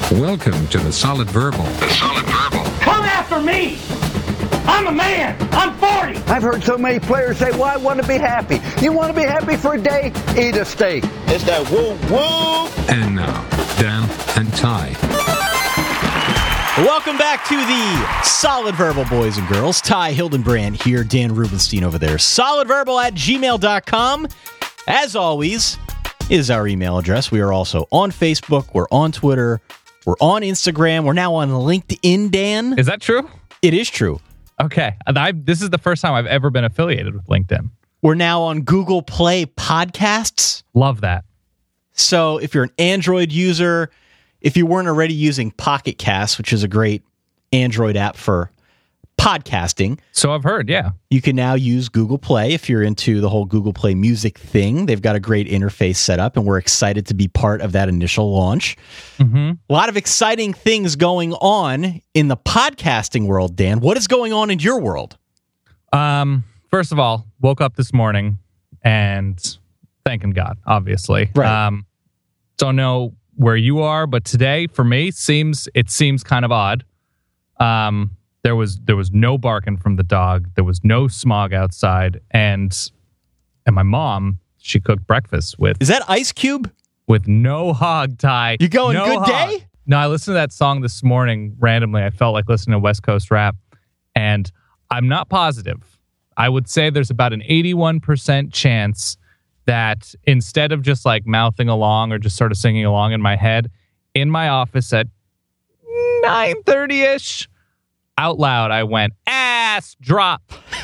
Welcome to the Solid Verbal. The Solid Verbal. Come after me! I'm a man! I'm 40! I've heard so many players say, well, I want to be happy. You want to be happy for a day? Eat a steak. It's that woo-woo. And now, Dan and Ty. Welcome back to the Solid Verbal, boys and girls. Ty Hildenbrand here, Dan Rubenstein over there. solidverbal@gmail.com. As always, is our email address. We are also on Facebook. We're on Twitter. We're on Instagram. We're now on LinkedIn, Dan. Is that true? It is true. Okay. This is the first time I've ever been affiliated with LinkedIn. We're now on Google Play Podcasts. Love that. So if you're an Android user, if you weren't already using Pocket Cast, which is a great Android app for podcasting. So I've heard, yeah. You can now use Google Play if you're into the whole Google Play Music thing. They've got a great interface set up, and we're excited to be part of that initial launch. Mm-hmm. A lot of exciting things going on in the podcasting world, Dan. What is going on in your world? First of all, woke up this morning and thanking God, obviously. Right. Don't know where you are, but today, for me, it seems kind of odd. There was no barking from the dog. There was no smog outside, and my mom, she cooked breakfast with. Is that Ice Cube? With no hog tie. You going no good hog. day? No, I listened to that song this morning randomly. I felt like listening to West Coast rap, and I'm not positive. I would say there's about an 81% chance that instead of just like mouthing along or just sort of singing along in my head, in my office at 9:30ish, out loud, I went, ass drop.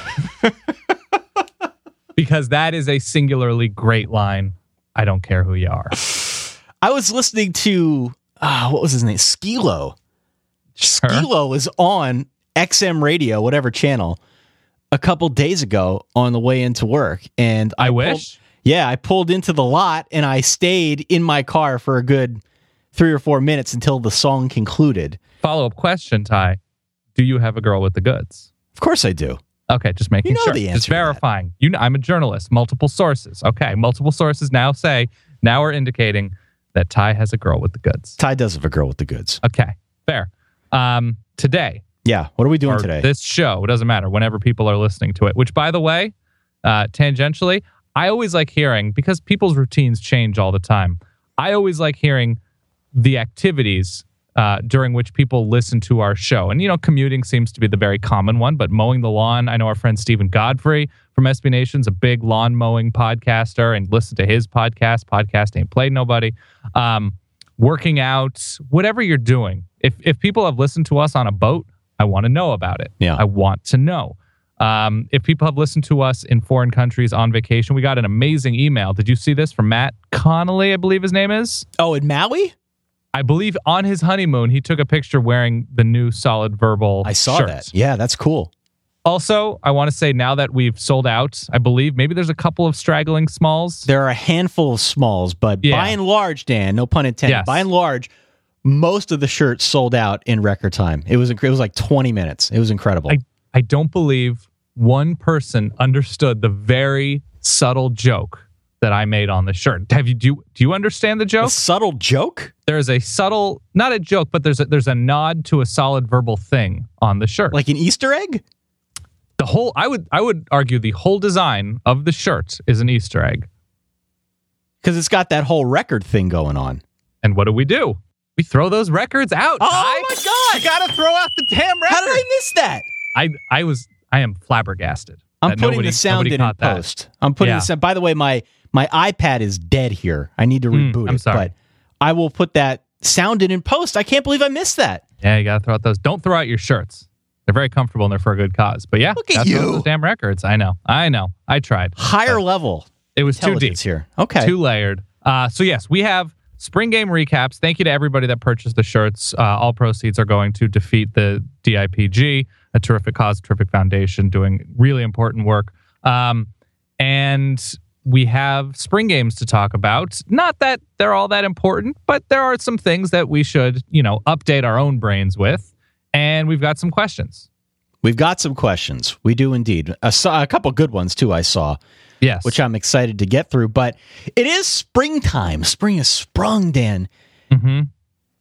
Because that is a singularly great line. I don't care who you are. I was listening to, what was his name? Skee-Lo. Skee-Lo was on XM radio, whatever channel, a couple days ago on the way into work. And I pulled into the lot and I stayed in my car for a good 3 or 4 minutes until the song concluded. Follow-up question, Ty. Do you have a girl with the goods? Of course I do. Okay, just making sure. The answer just verifying. I'm a journalist. Multiple sources. Okay, multiple sources now are indicating that Ty has a girl with the goods. Ty does have a girl with the goods. Okay, fair. Today. Yeah, what are we doing today? This show, it doesn't matter, whenever people are listening to it, which, by the way, tangentially, I always like hearing, because people's routines change all the time, I always like hearing the activities during which people listen to our show. And, commuting seems to be the very common one, but mowing the lawn, I know our friend Stephen Godfrey from SB Nation's a big lawn mowing podcaster, and listen to his podcast Ain't Played Nobody. Working out, whatever you're doing. If people have listened to us on a boat, I want to know about it. Yeah. I want to know. If people have listened to us in foreign countries on vacation, we got an amazing email. Did you see this from Matt Connolly, I believe his name is? Oh, in Maui? I believe on his honeymoon, he took a picture wearing the new Solid Verbal I saw shirts. that. Yeah, that's cool. Also, I want to say now that we've sold out, I believe maybe there's a couple of straggling smalls. There are a handful of smalls, but by and large, Dan, no pun intended, by and large, most of the shirts sold out in record time. It was like 20 minutes. It was incredible. I don't believe one person understood the very subtle joke that I made on the shirt. Do you understand the joke? A subtle joke? There's a subtle, not a joke, but there's a nod to a Solid Verbal thing on the shirt. Like an Easter egg? I would argue the whole design of the shirt is an Easter egg. Because it's got that whole record thing going on. And what do? We throw those records out. Oh my God! I gotta throw out the damn record. How did I miss that? I am flabbergasted. I'm putting the sound in post. I'm putting the sound. By the way, my iPad is dead here. I need to reboot it. I'm sorry. But I will put that sound in post. I can't believe I missed that. Yeah, you gotta throw out those. Don't throw out your shirts. They're very comfortable and they're for a good cause. But yeah, look at you. Those damn records. I know. I tried. Higher level. It was too deep here. Okay. Too layered. So yes, we have spring game recaps. Thank you to everybody that purchased the shirts. All proceeds are going to defeat the DIPG, a terrific cause, terrific foundation, doing really important work. And we have spring games to talk about. Not that they're all that important, but there are some things that we should, update our own brains with. And we've got some questions. We've got some questions. We do indeed. A couple good ones, too, I saw. Yes. Which I'm excited to get through. But it is springtime. Spring has sprung, Dan. Mm-hmm.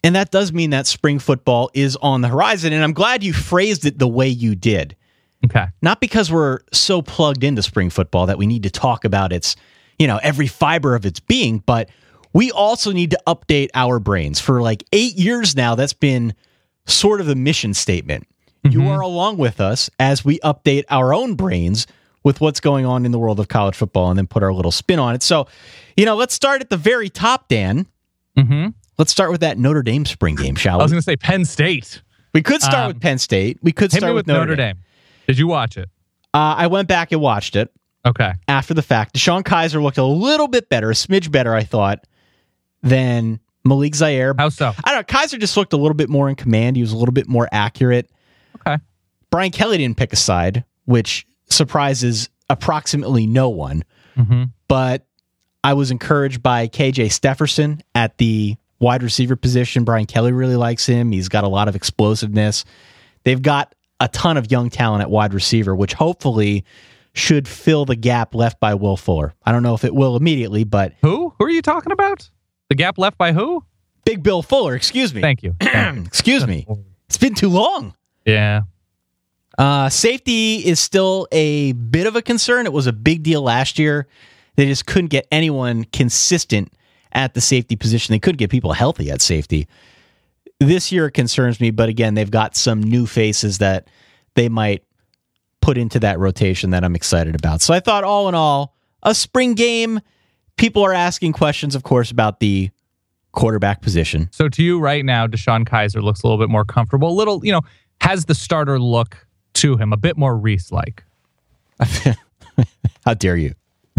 And that does mean that spring football is on the horizon. And I'm glad you phrased it the way you did. Okay. Not because we're so plugged into spring football that we need to talk about its, every fiber of its being, but we also need to update our brains. For like 8 years now, that's been sort of the mission statement. You are along with us as we update our own brains with what's going on in the world of college football and then put our little spin on it. So, let's start at the very top, Dan. Mm-hmm. Let's start with that Notre Dame spring game, shall we? I was going to say Penn State. We could start with Penn State. We could start with Notre Dame. Did you watch it? I went back and watched it. Okay. After the fact. Deshaun Kaiser looked a little bit better, a smidge better, I thought, than Malik Zaire. How so? I don't know. Kaiser just looked a little bit more in command. He was a little bit more accurate. Okay. Brian Kelly didn't pick a side, which surprises approximately no one. Mm-hmm. But I was encouraged by KJ Stefferson at the wide receiver position. Brian Kelly really likes him. He's got a lot of explosiveness. They've got a ton of young talent at wide receiver, which hopefully should fill the gap left by Will Fuller. I don't know if it will immediately, but... Who? Who are you talking about? The gap left by who? Big Bill Fuller, excuse me. Thank you. Excuse me. It's been too long. Yeah. Safety is still a bit of a concern. It was a big deal last year. They just couldn't get anyone consistent at the safety position. They couldn't get people healthy at safety. This year it concerns me, but again, they've got some new faces that they might put into that rotation that I'm excited about. So I thought all in all, a spring game. People are asking questions, of course, about the quarterback position. So to you right now, Deshaun Kaiser looks a little bit more comfortable, a little, has the starter look to him, a bit more Reese-like. How dare you?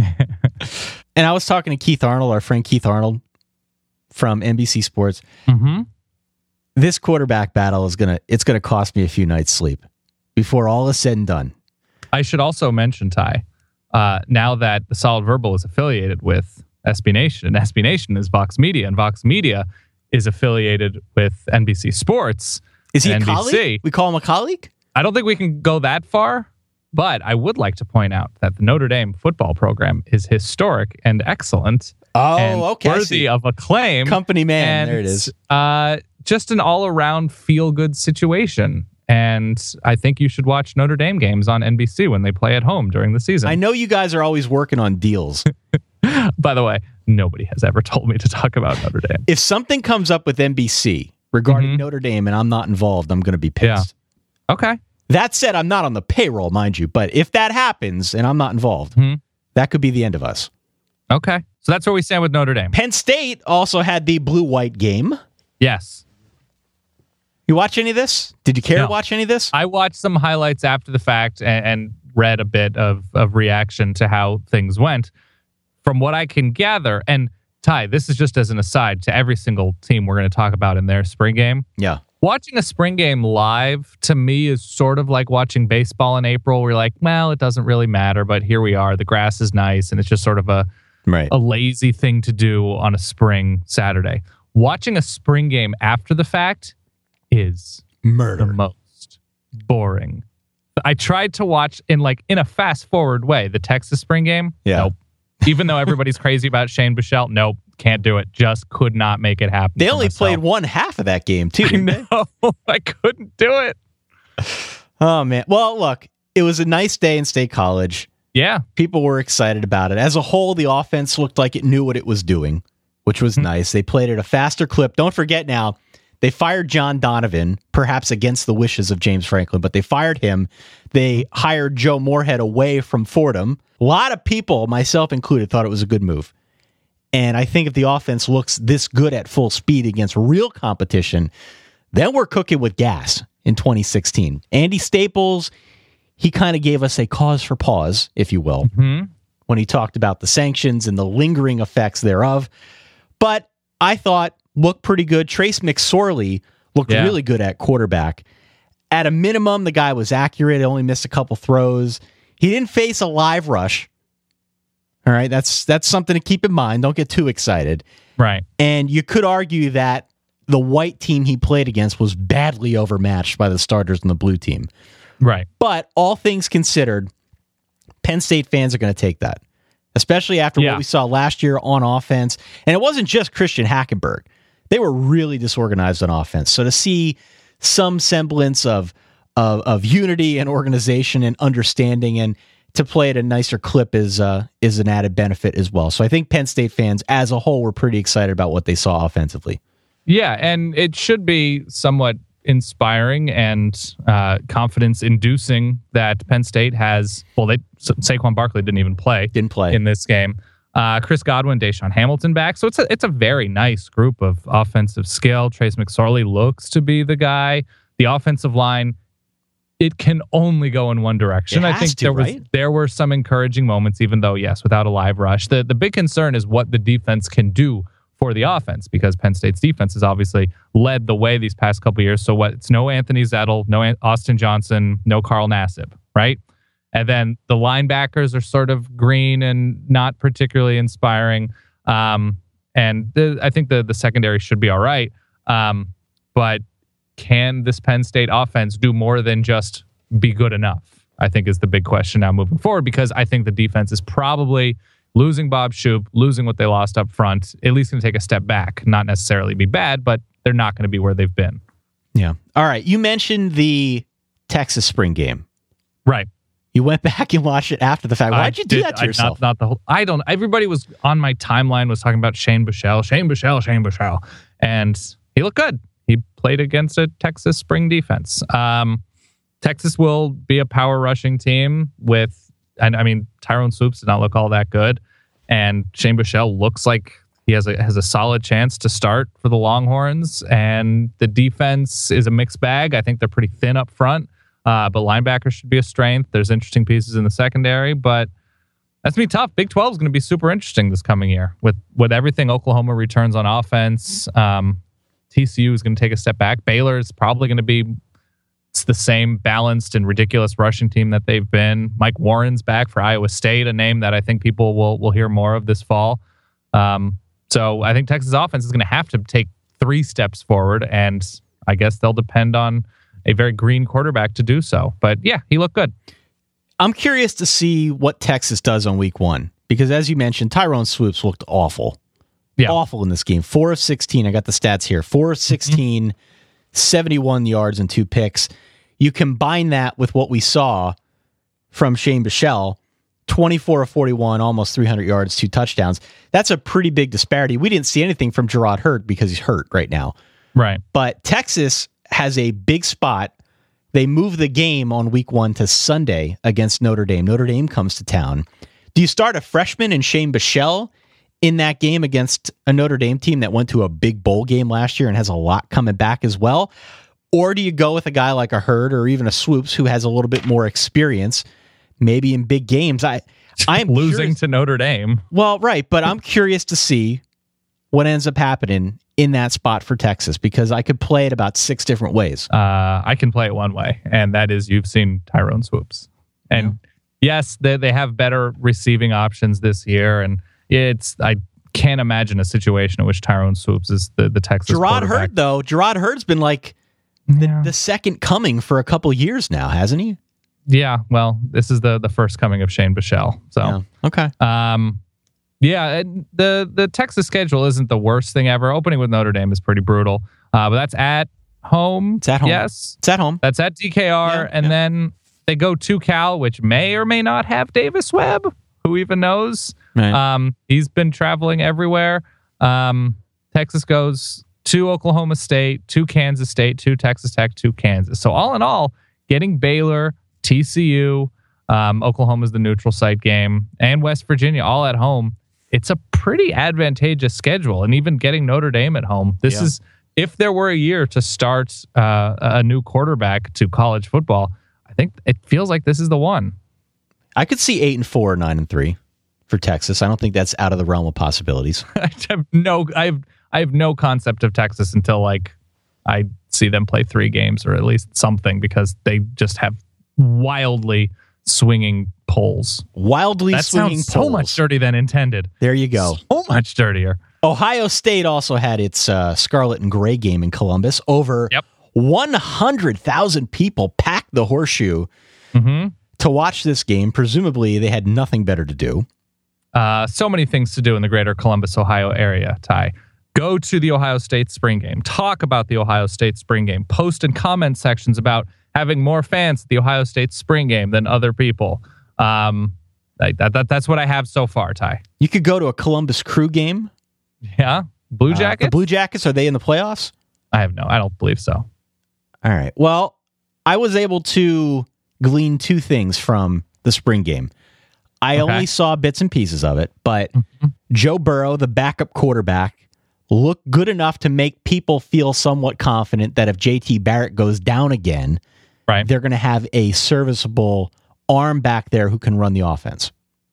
And I was talking to Keith Arnold, our friend Keith Arnold from NBC Sports. Mm-hmm. This quarterback battle is gonna cost me a few nights' sleep before all is said and done. I should also mention, Ty, now that the Solid Verbal is affiliated with SB Nation, and SB Nation is Vox Media, and Vox Media is affiliated with NBC Sports. Is he a NBC. colleague? We call him a colleague? I don't think we can go that far, but I would like to point out that the Notre Dame football program is historic and excellent. Oh, and okay. worthy of acclaim. Company man, and, there it is. Just an all-around feel-good situation. And I think you should watch Notre Dame games on NBC when they play at home during the season. I know you guys are always working on deals. By the way, nobody has ever told me to talk about Notre Dame. If something comes up with NBC regarding Notre Dame and I'm not involved, I'm going to be pissed. Yeah. Okay. That said, I'm not on the payroll, mind you. But if that happens and I'm not involved, that could be the end of us. Okay. So that's where we stand with Notre Dame. Penn State also had the blue-white game. Yes. You watch any of this? Did you care to watch any of this? I watched some highlights after the fact and read a bit of reaction to how things went. From what I can gather, and Ty, this is just as an aside to every single team we're going to talk about in their spring game. Yeah. Watching a spring game live, to me, is sort of like watching baseball in April. We're like, well, it doesn't really matter, but here we are. The grass is nice, and it's just sort of a lazy thing to do on a spring Saturday. Watching a spring game after the fact is murder. The most boring. I tried to watch in a fast forward way the Texas spring game. Yeah. Nope. Even though everybody's crazy about Shane Buechele, nope, can't do it. Just could not make it happen. They only played one half of that game too. Didn't they? I couldn't do it. Oh man. Well, look, it was a nice day in State College. Yeah. People were excited about it. As a whole, the offense looked like it knew what it was doing, which was nice. They played at a faster clip. Don't forget now, they fired John Donovan, perhaps against the wishes of James Franklin, but they fired him. They hired Joe Moorhead away from Fordham. A lot of people, myself included, thought it was a good move. And I think if the offense looks this good at full speed against real competition, then we're cooking with gas in 2016. Andy Staples, he kind of gave us a cause for pause, if you will, when he talked about the sanctions and the lingering effects thereof. But I thought looked pretty good. Trace McSorley looked really good at quarterback. At a minimum, the guy was accurate. He only missed a couple throws. He didn't face a live rush. All right, that's something to keep in mind. Don't get too excited. Right. And you could argue that the white team he played against was badly overmatched by the starters on the blue team. Right. But all things considered, Penn State fans are going to take that, especially after what we saw last year on offense. And it wasn't just Christian Hackenberg. They were really disorganized on offense. So to see some semblance of unity and organization and understanding and to play at a nicer clip is an added benefit as well. So I think Penn State fans as a whole were pretty excited about what they saw offensively. Yeah, and it should be somewhat inspiring and confidence-inducing that Penn State has. Well, Saquon Barkley didn't even play. Didn't play in this game. Chris Godwin, Deshaun Hamilton back, so it's a very nice group of offensive skill. Trace McSorley looks to be the guy. The offensive line, it can only go in one direction. I think there were some encouraging moments, even though yes, without a live rush. The big concern is what the defense can do for the offense, because Penn State's defense has obviously led the way these past couple of years. So it's no Anthony Zettel, no Austin Johnson, no Carl Nassib, right? And then the linebackers are sort of green and not particularly inspiring. I think the secondary should be all right. But can this Penn State offense do more than just be good enough? I think is the big question now moving forward, because I think the defense is probably losing Bob Shoop, losing what they lost up front, at least going to take a step back. Not necessarily be bad, but they're not going to be where they've been. Yeah. All right. You mentioned the Texas spring game. Right. You went back and watched it after the fact. Why'd you do that to yourself? Not the whole. I don't. Everybody was on my timeline was talking about Shane Buechele, and he looked good. He played against a Texas spring defense. Texas will be a power rushing team with, and I mean, Tyrone Swoops did not look all that good, and Shane Buechele looks like he has a solid chance to start for the Longhorns. And the defense is a mixed bag. I think they're pretty thin up front. But linebackers should be a strength. There's interesting pieces in the secondary, but that's going to be tough. Big 12 is going to be super interesting this coming year with everything Oklahoma returns on offense. TCU is going to take a step back. Baylor is probably going to be the same balanced and ridiculous rushing team that they've been. Mike Warren's back for Iowa State, a name that I think people will hear more of this fall. So I think Texas offense is going to have to take 3 steps forward, and I guess they'll depend on a very green quarterback to do so. But yeah, he looked good. I'm curious to see what Texas does on week 1, because as you mentioned, Tyrone Swoops looked awful. Yeah. Awful in this game. 4 of 16. I got the stats here. 4 of 16, 71 yards and 2 picks. You combine that with what we saw from Shane Buechele, 24 of 41, almost 300 yards, 2 touchdowns. That's a pretty big disparity. We didn't see anything from Gerard Hurt because he's hurt right now. Right. But Texas has a big spot. They move the game on week 1 to Sunday against Notre Dame. Notre Dame comes to town. Do you start a freshman in Shane Buechele in that game against a Notre Dame team that went to a big bowl game last year and has a lot coming back as well? Or do you go with a guy like a Hurd or even a Swoops who has a little bit more experience, maybe in big games? I'm losing to Notre Dame. Well, right, but I'm curious to see what ends up happening in that spot for Texas, because I could play it about 6 different ways. I can play it one way, and that is you've seen Tyrone Swoops. And yes, they have better receiving options this year, and I can't imagine a situation in which Tyrone Swoops is the Texas Gerard Hurd, though. Gerard Hurd's been like the second coming for a couple years now, hasn't he? Yeah, well, this is the first coming of Shane Buechele. So yeah. Okay. Yeah, the Texas schedule isn't the worst thing ever. Opening with Notre Dame is pretty brutal, but that's at home. It's at home. Yes, it's at home. That's at DKR, and then they go to Cal, which may or may not have Davis Webb. Who even knows? Right. He's been traveling everywhere. Texas goes to Oklahoma State, to Kansas State, to Texas Tech, to Kansas. So all in all, getting Baylor, TCU, Oklahoma's the neutral site game, and West Virginia all at home. It's a pretty advantageous schedule, and even getting Notre Dame at home. This is, if there were a year to start a new quarterback to college football, I think it feels like this is the one. I could see 8-4, 9-3 for Texas. I don't think that's out of the realm of possibilities. I have no concept of Texas until I see them play 3 games or at least something, because they just have wildly swinging poles. That sounds so much dirty than intended. There you go. So much dirtier. Ohio State also had its Scarlet and Gray game in Columbus. Over 100,000 people packed the Horseshoe to watch this game. Presumably, they had nothing better to do. So many things to do in the greater Columbus, Ohio area, Ty. Go to the Ohio State spring game. Talk about the Ohio State spring game. Post in comment sections about having more fans at the Ohio State spring game than other people. That's what I have so far, Ty. You could go to a Columbus Crew game. Yeah? Blue Jackets? The Blue Jackets, are they in the playoffs? I don't believe so. All right. Well, I was able to glean two things from the spring game. I only saw bits and pieces of it, but Joe Burrow, the backup quarterback, looked good enough to make people feel somewhat confident that if JT Barrett goes down again, right, they're going to have a serviceable arm back there who can run the offense.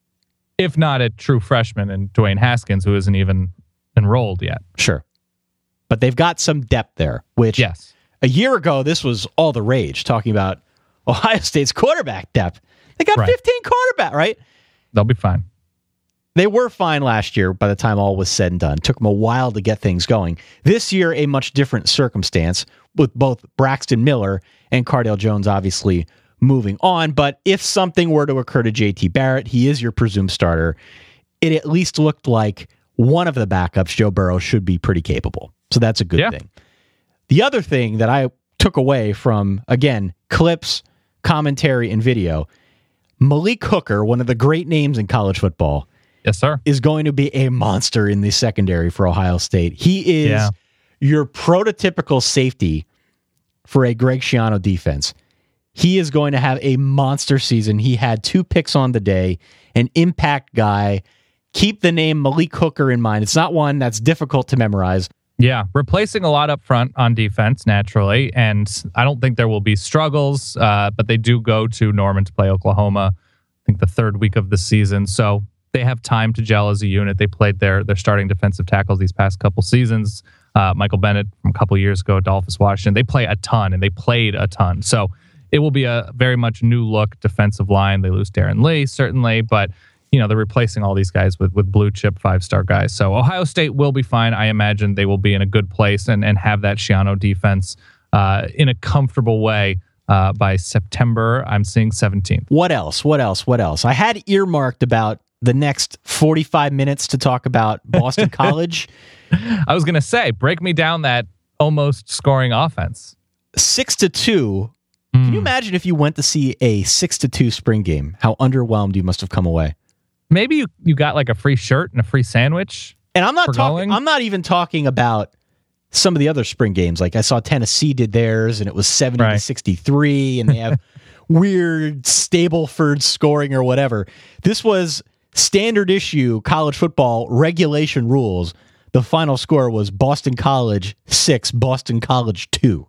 If not a true freshman in Dwayne Haskins, who isn't even enrolled yet. Sure. But they've got some depth there, which a year ago, this was all the rage, talking about Ohio State's quarterback depth. They got 15 quarterback, right? They'll be fine. They were fine last year by the time all was said and done. Took them a while to get things going. This year, a much different circumstance with both Braxton Miller and Cardale Jones obviously moving on. But if something were to occur to JT Barrett, he is your presumed starter. It at least looked like one of the backups, Joe Burrow, should be pretty capable. So that's a good thing. The other thing that I took away from, again, clips, commentary, and video, Malik Hooker, one of the great names in college football, yes, sir, is going to be a monster in the secondary for Ohio State. He is your prototypical safety for a Greg Schiano defense. He is going to have a monster season. He had 2 picks on the day, an impact guy. Keep the name Malik Hooker in mind. It's not one that's difficult to memorize. Yeah, replacing a lot up front on defense, naturally, and I don't think there will be struggles, but they do go to Norman to play Oklahoma, I think the 3rd week of the season, so they have time to gel as a unit. They played their starting defensive tackles these past couple seasons. Michael Bennett from a couple years ago, Adolphus Washington. They play a ton, and they played a ton, so it will be a very much new look defensive line. They lose Darren Lee, certainly, but they're replacing all these guys with blue chip 5-star guys. So Ohio State will be fine. I imagine they will be in a good place and have that Schiano defense in a comfortable way by September. I'm seeing 17th. What else? I had earmarked about the next 45 minutes to talk about Boston College. I was going to say, break me down that almost scoring offense. 6-2. Can you imagine if you went to see a 6-2 spring game? How underwhelmed you must have come away. Maybe you got like a free shirt and a free sandwich. And I'm not even talking about some of the other spring games. Like I saw Tennessee did theirs and it was 70-63 and they have weird Stableford scoring or whatever. This was standard issue college football regulation rules. The final score was Boston College 6, Boston College 2.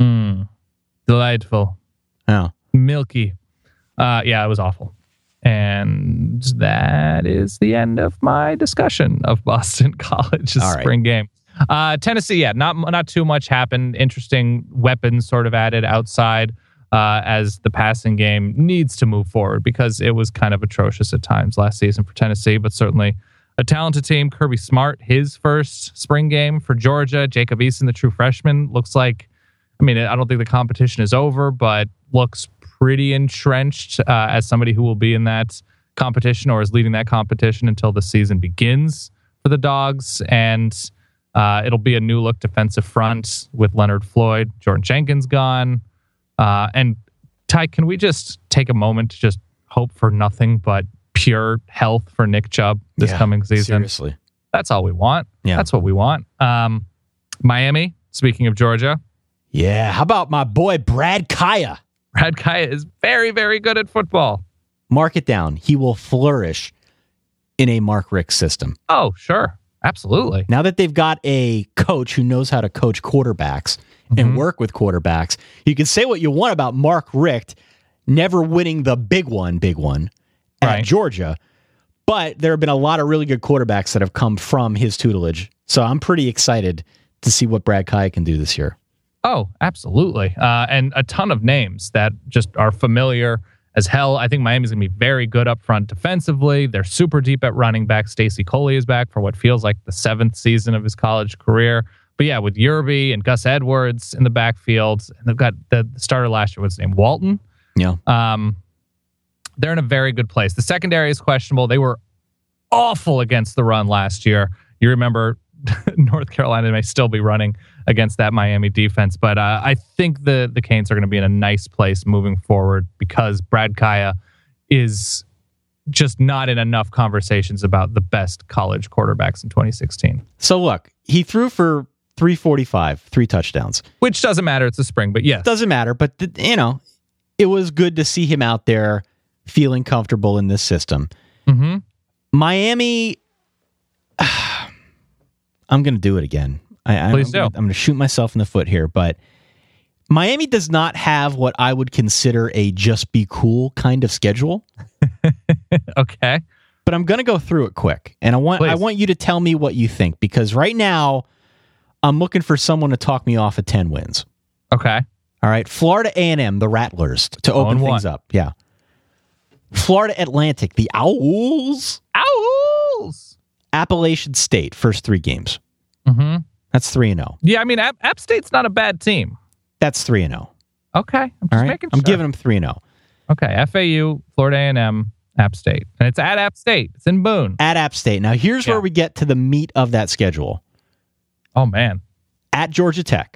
Delightful. Oh. Milky. Yeah, it was awful. And that is the end of my discussion of Boston College's spring game. Tennessee, not too much happened. Interesting weapons sort of added outside as the passing game needs to move forward because it was kind of atrocious at times last season for Tennessee, but certainly a talented team. Kirby Smart, his first spring game for Georgia. Jacob Eason, the true freshman, looks like, I don't think the competition is over, but looks pretty entrenched as somebody who will be in that competition or is leading that competition until the season begins for the Dogs. And it'll be a new look defensive front with Leonard Floyd, Jordan Jenkins gone. And Ty, can we just take a moment to just hope for nothing but pure health for Nick Chubb this coming season? Seriously. That's all we want. Yeah. That's what we want. Miami, speaking of Georgia. Yeah. How about my boy, Brad Kaya? Brad Kaya is very, very good at football. Mark it down. He will flourish in a Mark Richt system. Oh, sure. Absolutely. Now that they've got a coach who knows how to coach quarterbacks and work with quarterbacks, you can say what you want about Mark Richt never winning the big one at Georgia, but there have been a lot of really good quarterbacks that have come from his tutelage. So I'm pretty excited to see what Brad Kaya can do this year. Oh, absolutely. And a ton of names that just are familiar as hell. I think Miami's going to be very good up front defensively. They're super deep at running back. Stacey Coley is back for what feels like the 7th season of his college career. But yeah, with Yerby and Gus Edwards in the backfield, and they've got the starter last year, what's his name, Walton? Yeah. They're in a very good place. The secondary is questionable. They were awful against the run last year. You remember North Carolina may still be running against that Miami defense. But I think the Canes are going to be in a nice place moving forward because Brad Kaya is just not in enough conversations about the best college quarterbacks in 2016. So look, he threw for 345, 3 touchdowns. Which doesn't matter. It's a spring, but yes. Doesn't matter, but it was good to see him out there feeling comfortable in this system. Mm-hmm. Miami, I'm going to do it again. Please do. I'm going to shoot myself in the foot here, but Miami does not have what I would consider a just be cool kind of schedule. Okay. But I'm going to go through it quick, and I want you to tell me what you think, because right now I'm looking for someone to talk me off of 10 wins. Okay. All right. Florida A&M, the Rattlers, to open things up. Yeah. Florida Atlantic, the Owls. Owls! Appalachian State, first 3 games. Mm-hmm. That's 3-0. Yeah, I mean, App State's not a bad team. That's 3-0. Okay. I'm just making sure. I'm giving them 3-0. Okay. FAU, Florida A&M, App State. And it's at App State. It's in Boone. At App State. Now, here's where we get to the meat of that schedule. Oh, man. At Georgia Tech.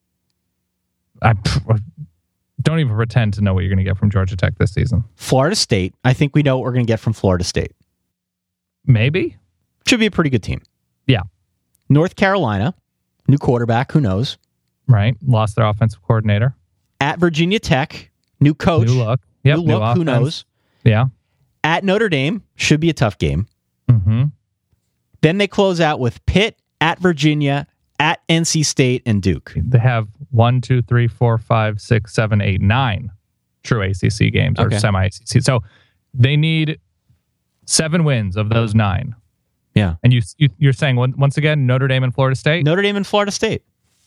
I don't even pretend to know what you're going to get from Georgia Tech this season. Florida State. I think we know what we're going to get from Florida State. Maybe. Should be a pretty good team. Yeah. North Carolina. New quarterback. Who knows? Right. Lost their offensive coordinator. At Virginia Tech. New coach. New look. Yep. New look. Who knows? Yeah. At Notre Dame. Should be a tough game. Mm-hmm. Then they close out with Pitt, at Virginia, at NC State, and Duke. They have 1, 2, 3, 4, 5, 6, 7, 8, 9 true ACC games or semi-ACC. So they need 7 wins of those 9. Yeah. And you're saying, once again, Notre Dame and Florida State? Notre Dame and Florida State.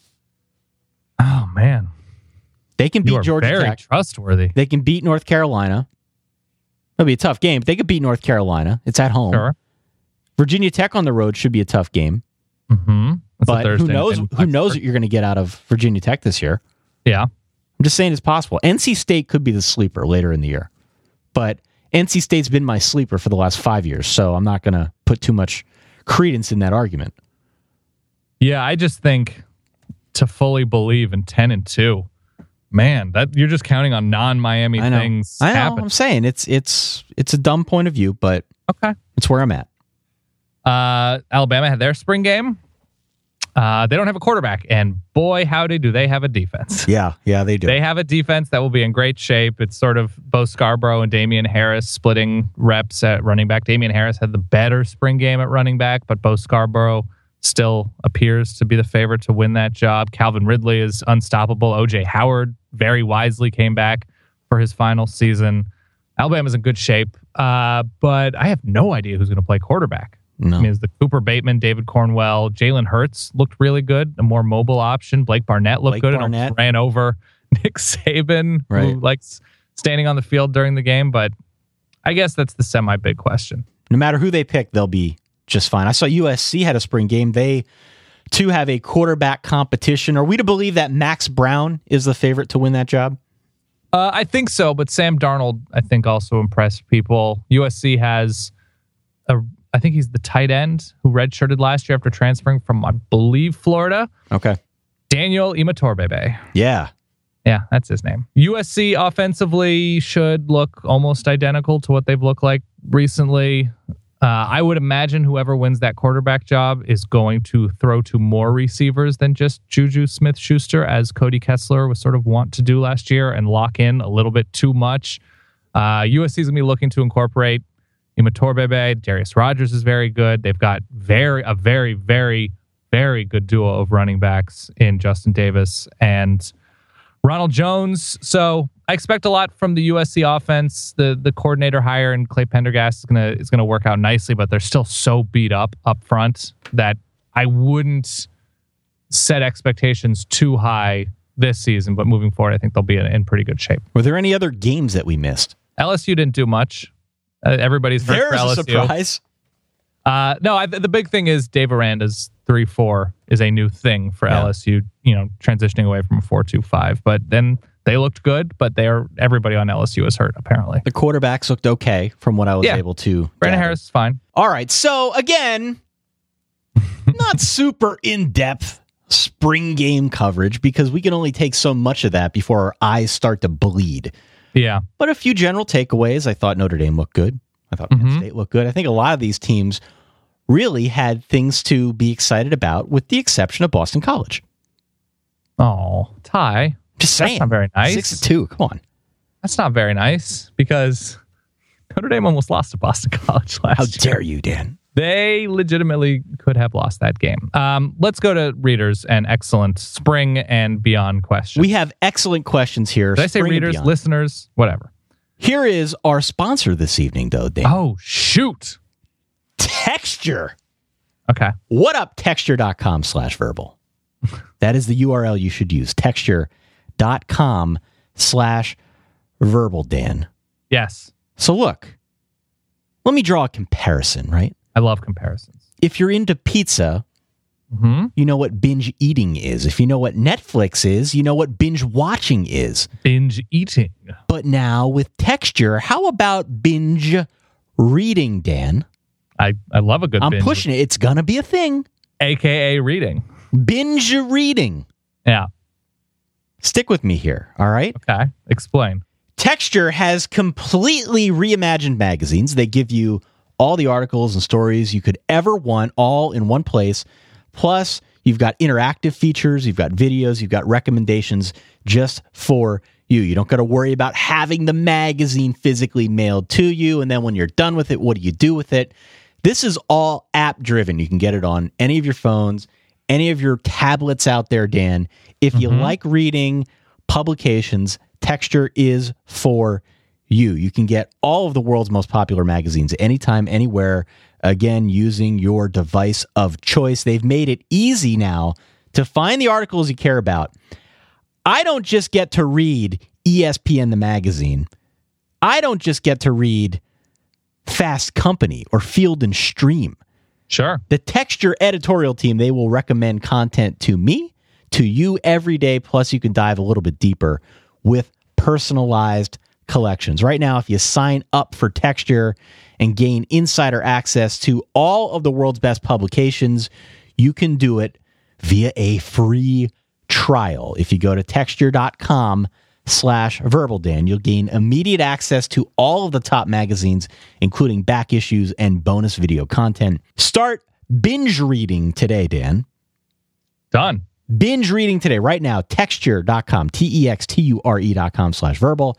Oh, man. They can beat Georgia very Tech. Trustworthy. They can beat North Carolina. It'll be a tough game, but they could beat North Carolina. It's at home. Sure. Virginia Tech on the road should be a tough game. Mm-hmm. But who knows what you're going to get out of Virginia Tech this year. Yeah. I'm just saying it's possible. NC State could be the sleeper later in the year. But NC State's been my sleeper for the last 5 years, so I'm not going to put too much credence in that argument. Yeah, I just think to fully believe in 10-2, man, that you're just counting on non-Miami things I know. happen. I'm saying it's a dumb point of view, but okay, it's where I'm at. Alabama had their spring game. They don't have a quarterback, and boy, howdy, do they have a defense. Yeah, they do. They have a defense that will be in great shape. It's sort of Bo Scarborough and Damian Harris splitting reps at running back. Damian Harris had the better spring game at running back, but Bo Scarborough still appears to be the favorite to win that job. Calvin Ridley is unstoppable. O.J. Howard very wisely came back for his final season. Alabama's in good shape, but I have no idea who's going to play quarterback. No. I mean, it's the Cooper Bateman, David Cornwell, Jalen Hurts looked really good, a more mobile option. Blake Barnett looked good and ran over Nick Saban, who likes standing on the field during the game. But I guess that's the semi-big question. No matter who they pick, they'll be just fine. I saw USC had a spring game. They, too, have a quarterback competition. Are we to believe that Max Brown is the favorite to win that job? I think so, but Sam Darnold, I think, also impressed people. USC has I think he's the tight end who redshirted last year after transferring from, I believe, Florida. Okay. Daniel Imatorbhebhe. Yeah. Yeah, that's his name. USC offensively should look almost identical to what they've looked like recently. I would imagine whoever wins that quarterback job is going to throw to more receivers than just Juju Smith-Schuster, as Cody Kessler was sort of want to do last year and lock in a little bit too much. USC is going to be looking to incorporate Imatorbhebhe. Darius Rogers is very good. They've got a very, very, very good duo of running backs in Justin Davis and Ronald Jones. So I expect a lot from the USC offense. The coordinator hire and Clay Pendergast is gonna work out nicely, but they're still so beat up front that I wouldn't set expectations too high this season. But moving forward, I think they'll be in pretty good shape. Were there any other games that we missed? LSU didn't do much. Everybody's hurt for LSU. There's a surprise. No, the big thing is Dave Aranda's 3-4 is a new thing for LSU. Transitioning away from a 4-2-5. But then they looked good, but everybody on LSU is hurt apparently. The quarterbacks looked okay from what I was able to. Brandon Harris is fine. All right, so again, not super in-depth spring game coverage because we can only take so much of that before our eyes start to bleed. Yeah. But a few general takeaways. I thought Notre Dame looked good. I thought Penn State looked good. I think a lot of these teams really had things to be excited about, with the exception of Boston College. Oh, Ty. Just saying. That's not very nice. 6-2. Come on. That's not very nice because Notre Dame almost lost to Boston College last year. How dare you, Dan? They legitimately could have lost that game. Let's go to readers and excellent spring and beyond questions. We have excellent questions here. Did I say spring and readers, beyond. listeners, whatever? Here is our sponsor this evening, though, Dan. Oh, shoot. Texture. Okay. What up, texture.com/verbal. That is the URL you should use. Texture.com/verbal, Dan. Yes. So look, let me draw a comparison, right? I love comparisons. If you're into pizza, you know what binge eating is. If you know what Netflix is, you know what binge watching is. Binge eating. But now with Texture, how about binge reading, Dan? I love a good I'm binge. pushing it. It's going to be a thing. AKA reading. Binge reading. Yeah. Stick with me here, all right? Okay. Explain. Texture has completely reimagined magazines. They give you all the articles and stories you could ever want all in one place. Plus, you've got interactive features, you've got videos, you've got recommendations just for you. You don't got to worry about having the magazine physically mailed to you. And then when you're done with it, what do you do with it? This is all app driven. You can get it on any of your phones, any of your tablets out there, Dan. If you like reading publications, Texture is for you. You can get all of the world's most popular magazines anytime, anywhere, again, using your device of choice. They've made it easy now to find the articles you care about. I don't just get to read ESPN the magazine. I don't just get to read Fast Company or Field and Stream. Sure. The Texture editorial team, they will recommend content to me, to you every day. Plus, you can dive a little bit deeper with personalized collections. Right now, if you sign up for Texture and gain insider access to all of the world's best publications, you can do it via a free trial. If you go to texture.com/verbal, Dan, you'll gain immediate access to all of the top magazines, including back issues and bonus video content. Start binge reading today, Dan. Done. Binge reading today, right now, texture.com, texture.com/verbal,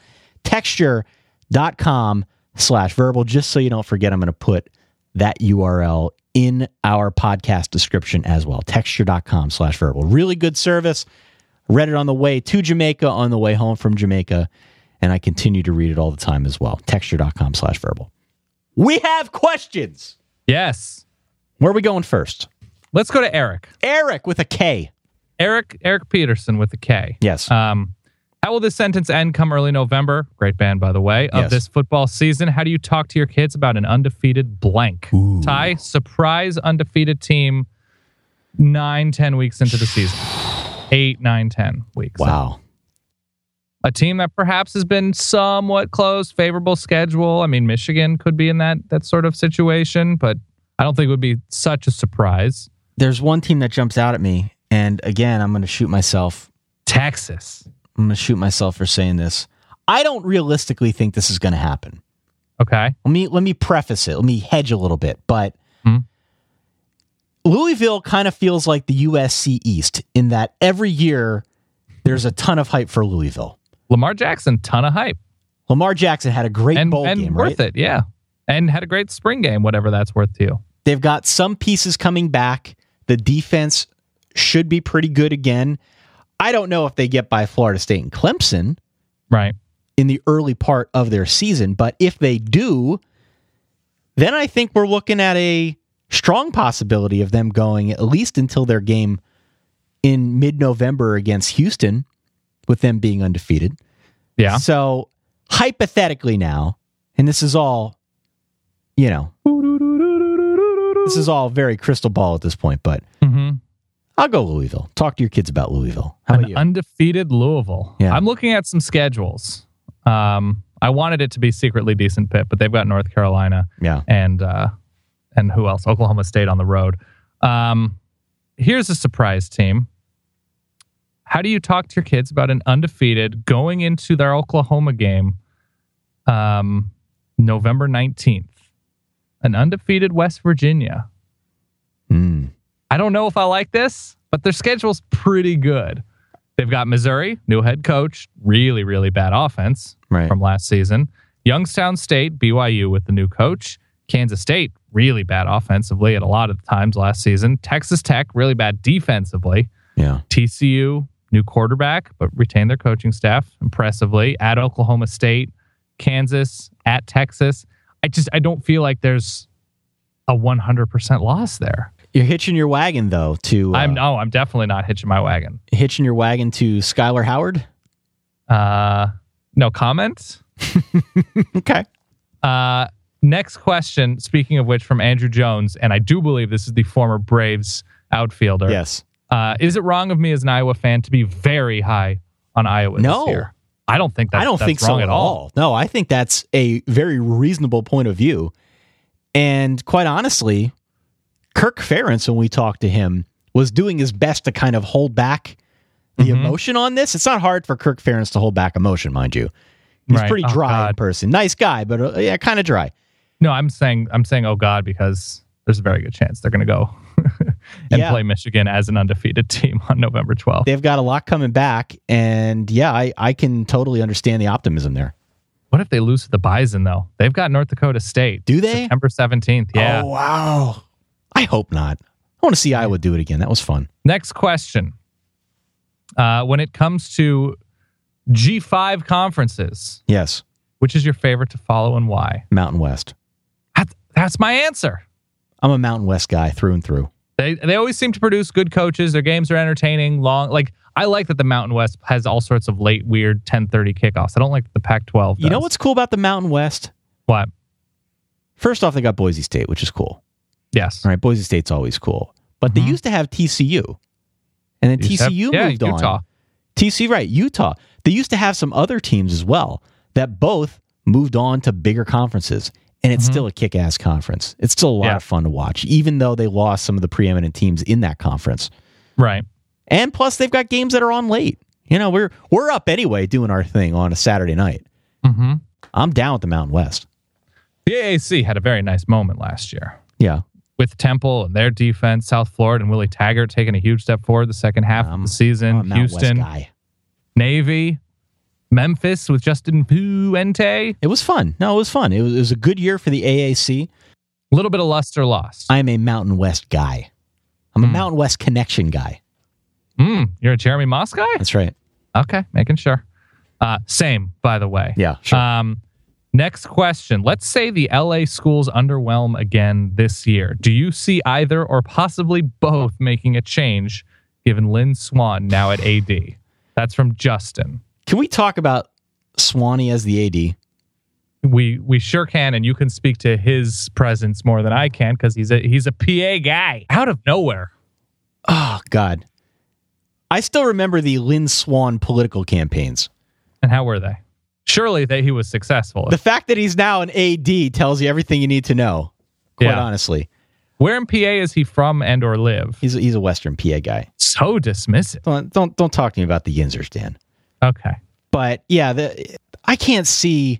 texture.com/verbal. Just so you don't forget, I'm going to put that URL in our podcast description as well, texture.com/verbal. Really good service. Read it on the way to Jamaica, on the way home from Jamaica, and I continue to read it all the time as well, texture.com/verbal. We have questions. Yes. Where are we going first? Let's go to Eric. Eric with a K. Eric Peterson with a K. Yes. How will this sentence end come early November? Great band, by the way, of this football season. How do you talk to your kids about an undefeated blank? Ooh. Ty, surprise undefeated team 9-10 weeks into the season. 8, 9, 10 weeks. Wow. A team that perhaps has been somewhat close, favorable schedule. I mean, Michigan could be in that sort of situation, but I don't think it would be such a surprise. There's one team that jumps out at me, and again, I'm going to shoot myself. Texas. I'm going to shoot myself for saying this. I don't realistically think this is going to happen. Okay. Let me preface it. Let me hedge a little bit. But Louisville kind of feels like the USC East in that every year there's a ton of hype for Louisville. Lamar Jackson, ton of hype. Lamar Jackson had a great bowl game, and right? worth it, yeah. And had a great spring game, whatever that's worth to you. They've got some pieces coming back. The defense should be pretty good again. I don't know if they get by Florida State and Clemson Right. in the early part of their season, but if they do, then I think we're looking at a strong possibility of them going at least until their game in mid-November against Houston, with them being undefeated. Yeah. So hypothetically now, and this is all, this is all very crystal ball at this point, but I'll go Louisville. Talk to your kids about Louisville. How about you? Undefeated Louisville. Yeah. I'm looking at some schedules. I wanted it to be secretly decent Pitt, but they've got North Carolina. Yeah. And who else? Oklahoma State on the road. Here's a surprise team. How do you talk to your kids about an undefeated going into their Oklahoma game November 19th? An undefeated West Virginia. I don't know if I like this, but their schedule's pretty good. They've got Missouri, new head coach, really, really bad offense from last season. Youngstown State, BYU with the new coach. Kansas State, really bad offensively at a lot of times last season. Texas Tech, really bad defensively. Yeah. TCU, new quarterback, but retained their coaching staff impressively. At Oklahoma State, Kansas, at Texas. I don't feel like there's a 100% loss there. You're hitching your wagon, though, to... I'm definitely not hitching my wagon. Hitching your wagon to Skylar Howard? No comment. Okay. Next question, speaking of which, from Andrew Jones, and I do believe this is the former Braves outfielder. Yes. Is it wrong of me as an Iowa fan to be very high on Iowa this year? I don't think that's so wrong at all. No, I think that's a very reasonable point of view. And quite honestly, Kirk Ferentz, when we talked to him, was doing his best to kind of hold back the emotion on this. It's not hard for Kirk Ferentz to hold back emotion, mind you. He's pretty dry in person. Nice guy, but yeah, kind of dry. No, I'm saying oh God, because there's a very good chance they're going to go and play Michigan as an undefeated team on November 12th. They've got a lot coming back, and yeah, I can totally understand the optimism there. What if they lose to the Bison, though? They've got North Dakota State. Do they? September 17th, yeah. Oh, wow. I hope not. I want to see Iowa do it again. That was fun. Next question. When it comes to G5 conferences, yes, which is your favorite to follow and why? Mountain West. That's my answer. I'm a Mountain West guy through and through. They always seem to produce good coaches. Their games are entertaining, long. Like, I like that the Mountain West has all sorts of late, weird 10:30 kickoffs. I don't like that the Pac-12 does. You know what's cool about the Mountain West? What? First off, they got Boise State, which is cool. Yes. All right, Boise State's always cool. But they used to have TCU. And then TCU moved on. Utah. Utah. They used to have some other teams as well that both moved on to bigger conferences. And it's still a kick-ass conference. It's still a lot of fun to watch, even though they lost some of the preeminent teams in that conference. Right. And plus, they've got games that are on late. You know, we're up anyway doing our thing on a Saturday night. Mm-hmm. I'm down with the Mountain West. The AAC had a very nice moment last year. Yeah. With Temple and their defense, South Florida and Willie Taggart taking a huge step forward the second half of the season. Houston, Navy, Memphis with Justin Fuente. It was fun. No, it was fun. It was a good year for the AAC. A little bit of luster lost. I'm a Mountain West guy. I'm a Mountain West connection guy. You're a Jeremy Moss guy? That's right. Okay, making sure. Same, by the way. Yeah, sure. Next question. Let's say the LA schools underwhelm again this year. Do you see either or possibly both making a change given Lynn Swann now at AD? That's from Justin. Can we talk about Swanee as the AD? We sure can, and you can speak to his presence more than I can because he's a PA guy out of nowhere. Oh, God. I still remember the Lynn Swann political campaigns. And how were they? Surely he was successful. The fact that he's now an AD tells you everything you need to know, quite honestly. Where in PA is he from and or live? He's a Western PA guy. So dismissive. Don't talk to me about the Yinzers, Dan. Okay. But yeah, I can't see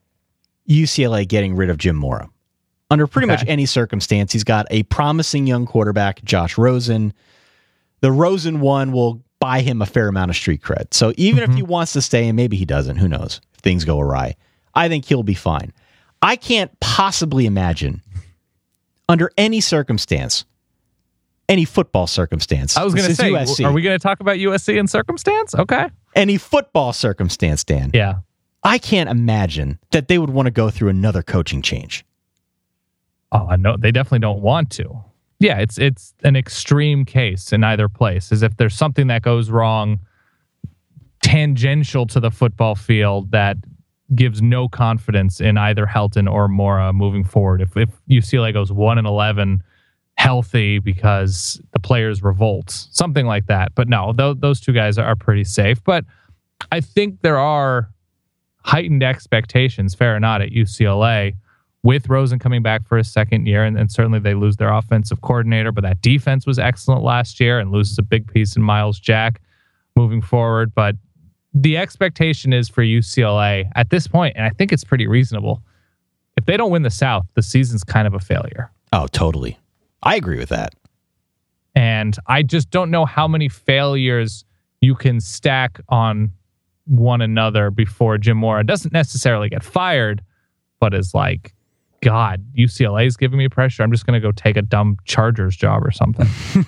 UCLA getting rid of Jim Mora. Under pretty much any circumstance, he's got a promising young quarterback, Josh Rosen. The Rosen one will buy him a fair amount of street cred. So even if he wants to stay, and maybe he doesn't, who knows, if things go awry, I think he'll be fine. I can't possibly imagine, under any circumstance, any football circumstance. I was going to say, USC. Are we going to talk about USC in circumstance? Okay. Any football circumstance, Dan. Yeah. I can't imagine that they would want to go through another coaching change. Oh, I know. They definitely don't want to. Yeah, it's an extreme case in either place. As if there's something that goes wrong tangential to the football field that gives no confidence in either Helton or Mora moving forward. If UCLA goes 1-11 healthy because the players revolt, something like that. But no, those two guys are pretty safe. But I think there are heightened expectations, fair or not, at UCLA with Rosen coming back for his second year, and certainly they lose their offensive coordinator, but that defense was excellent last year and loses a big piece in Miles Jack moving forward. But the expectation is for UCLA at this point, and I think it's pretty reasonable. If they don't win the South, the season's kind of a failure. Oh, totally. I agree with that. And I just don't know how many failures you can stack on one another before Jim Mora doesn't necessarily get fired, but is like, God, UCLA is giving me pressure. I'm just going to go take a dumb Chargers job or something.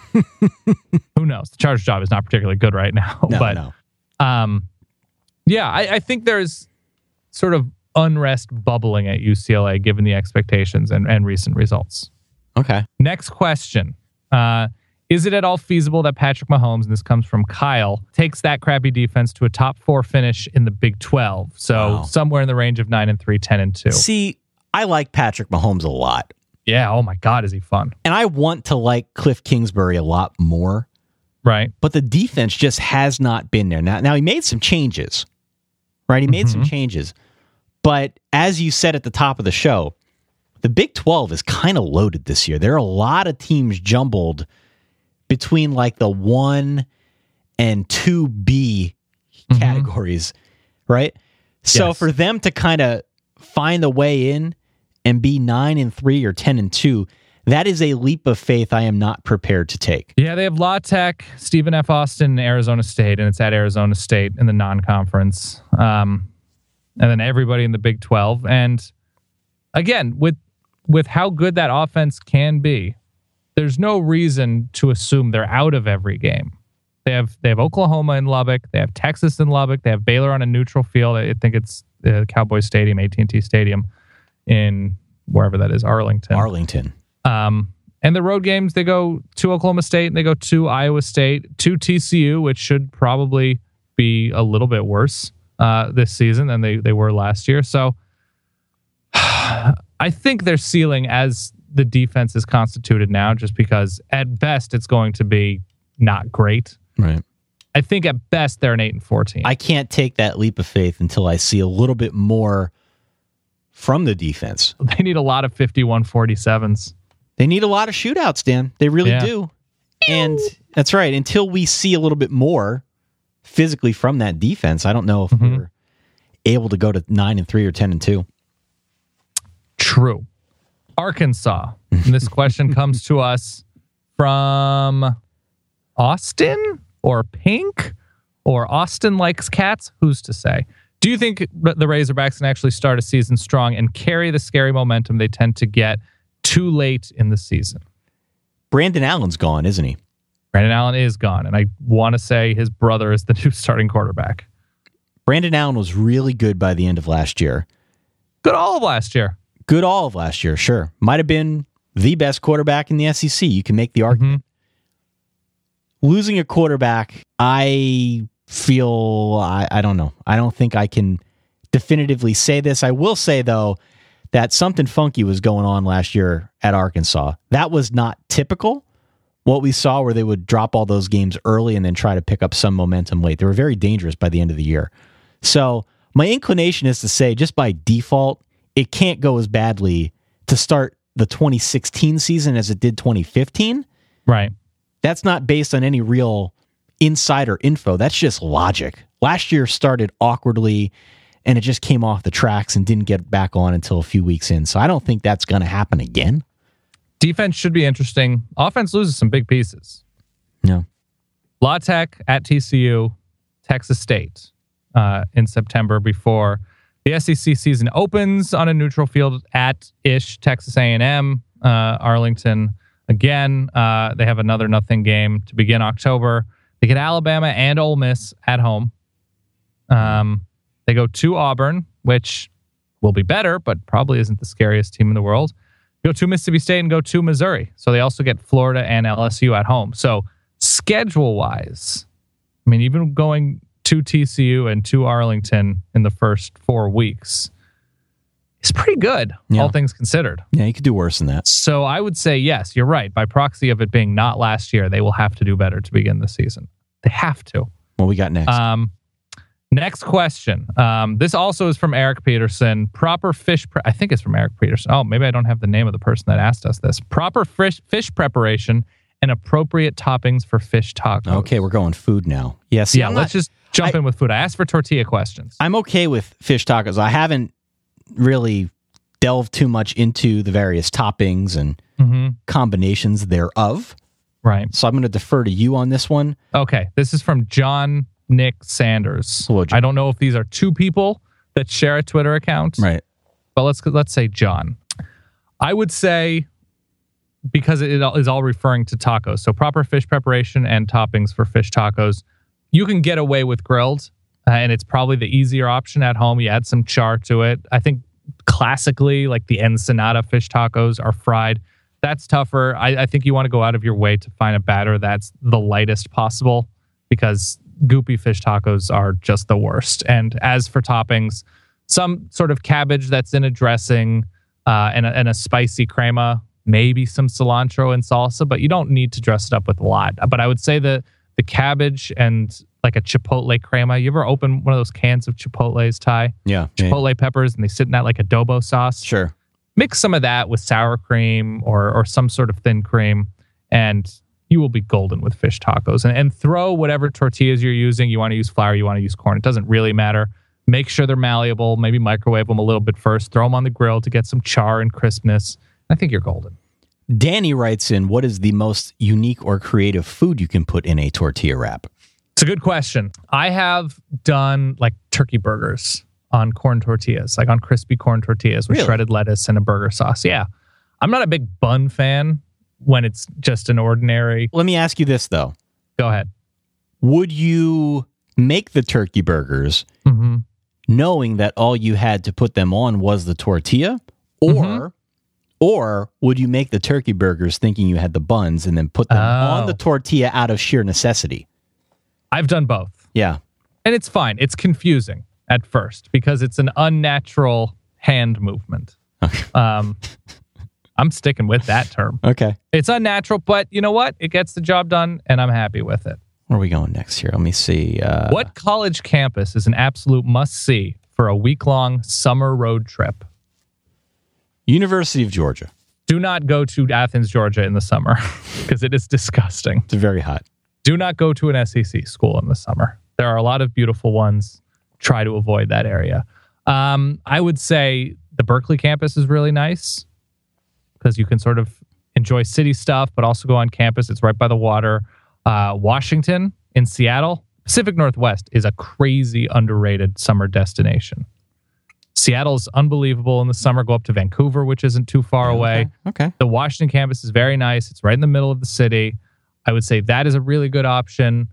Who knows? The Chargers job is not particularly good right now. No. Yeah, I think there's sort of unrest bubbling at UCLA given the expectations and recent results. Okay. Next question. Is it at all feasible that Patrick Mahomes, and this comes from Kyle, takes that crappy defense to a top 4 finish in the Big 12? So somewhere in the range of 9-3, 10-2. See, I like Patrick Mahomes a lot. Yeah. Oh my God, is he fun? And I want to like Cliff Kingsbury a lot more. Right. But the defense just has not been there. Now he made some changes, right? He made some changes. But as you said at the top of the show, the Big 12 is kind of loaded this year. There are a lot of teams jumbled between like the 1 and 2B categories, right? So Yes. for them to kind of find a way in and be 9-3 or 10-2, that is a leap of faith I am not prepared to take. Yeah, they have La Tech, Stephen F. Austin, and Arizona State, and it's at Arizona State in the non-conference. And then everybody in the Big 12. And again, with how good that offense can be, there's no reason to assume they're out of every game. They have Oklahoma in Lubbock. They have Texas in Lubbock. They have Baylor on a neutral field. I think it's the Cowboys Stadium, AT&T Stadium in wherever that is, Arlington. And the road games, they go to Oklahoma State and they go to Iowa State, to TCU, which should probably be a little bit worse this season than they were last year. So I think their ceiling as the defense is constituted now, just because at best it's going to be not great. Right. I think at best they're an 8-4 team. I can't take that leap of faith until I see a little bit more from the defense. They need a lot of 51-47s. They need a lot of shootouts, Dan. They really do. And that's right. Until we see a little bit more physically from that defense, I don't know if we're able to go to 9-3 or 10-2. True. Arkansas. And this question comes to us from Austin or Pink or Austin likes cats. Who's to say? Do you think the Razorbacks can actually start a season strong and carry the scary momentum they tend to get too late in the season? Brandon Allen's gone, isn't he? Brandon Allen is gone, and I want to say his brother is the new starting quarterback. Brandon Allen was really good by the end of last year. Good all of last year. Good all of last year, sure. Might have been the best quarterback in the SEC. You can make the argument. Losing a quarterback, I feel, I don't know. I don't think I can definitively say this. I will say, though, that something funky was going on last year at Arkansas. That was not typical. What we saw where they would drop all those games early and then try to pick up some momentum late. They were very dangerous by the end of the year. So my inclination is to say, just by default, it can't go as badly to start the 2016 season as it did 2015. Right. That's not based on any real insider info. That's just logic. Last year started awkwardly, and it just came off the tracks and didn't get back on until a few weeks in. So I don't think that's going to happen again. Defense should be interesting. Offense loses some big pieces. No. La Tech at TCU, Texas State in September before the SEC season opens on a neutral field at Texas A&M, Arlington. Again, they have another nothing game to begin October. They get Alabama and Ole Miss at home. They go to Auburn, which will be better, but probably isn't the scariest team in the world. Go to Mississippi State and go to Missouri. So they also get Florida and LSU at home. So schedule-wise, I mean, even going to TCU and to Arlington in the first 4 weeks is pretty good, all things considered. Yeah, you could do worse than that. So I would say, yes, you're right. By proxy of it being not last year, they will have to do better to begin the season. They have to. What we got next? Next question. This also is from Eric Peterson. Proper fish... I think it's from Eric Peterson. Oh, maybe I don't have the name of the person that asked us this. Proper fish preparation and appropriate toppings for fish tacos. Okay, we're going food now. Yes. Yeah, let's just jump in with food. I asked for tortilla questions. I'm okay with fish tacos. I haven't really delved too much into the various toppings and combinations thereof. Right. So I'm going to defer to you on this one. Okay. This is from John Nick Sanders. Hello, John. I don't know if these are two people that share a Twitter account. Right. But let's say John. I would say, because it is all referring to tacos, so proper fish preparation and toppings for fish tacos, you can get away with grilled, and it's probably the easier option at home. You add some char to it. I think classically, like the Ensenada fish tacos are fried. That's tougher. I think you want to go out of your way to find a batter that's the lightest possible, because goopy fish tacos are just the worst. And as for toppings, some sort of cabbage that's in a dressing and a spicy crema, maybe some cilantro and salsa, but you don't need to dress it up with a lot. But I would say the cabbage and like a chipotle crema. You ever open one of those cans of chipotles, Ty? Yeah. Chipotle peppers, and they sit in that like adobo sauce. Sure. Mix some of that with sour cream or some sort of thin cream, and you will be golden with fish tacos. And throw whatever tortillas you're using. You want to use flour, you want to use corn. It doesn't really matter. Make sure they're malleable. Maybe microwave them a little bit first. Throw them on the grill to get some char and crispness. I think you're golden. Danny writes in, what is the most unique or creative food you can put in a tortilla wrap? It's a good question. I have done like turkey burgers on corn tortillas, like on crispy corn tortillas with shredded lettuce and a burger sauce. Yeah. I'm not a big bun fan when it's just an ordinary. Let me ask you this, though. Go ahead. Would you make the turkey burgers knowing that all you had to put them on was the tortilla? Or would you make the turkey burgers thinking you had the buns and then put them on the tortilla out of sheer necessity? I've done both. Yeah. And it's fine. It's confusing at first because it's an unnatural hand movement. I'm sticking with that term. Okay. It's unnatural, but you know what? It gets the job done, and I'm happy with it. Where are we going next here? Let me see. What college campus is an absolute must-see for a week-long summer road trip? University of Georgia. Do not go to Athens, Georgia in the summer because it is disgusting. It's very hot. Do not go to an SEC school in the summer. There are a lot of beautiful ones. Try to avoid that area. I would say the Berkeley campus is really nice because you can sort of enjoy city stuff, but also go on campus. It's right by the water. Washington in Seattle, Pacific Northwest is a crazy underrated summer destination. Seattle's unbelievable in the summer. Go up to Vancouver, which isn't too far away. Okay. The Washington campus is very nice. It's right in the middle of the city. I would say that is a really good option.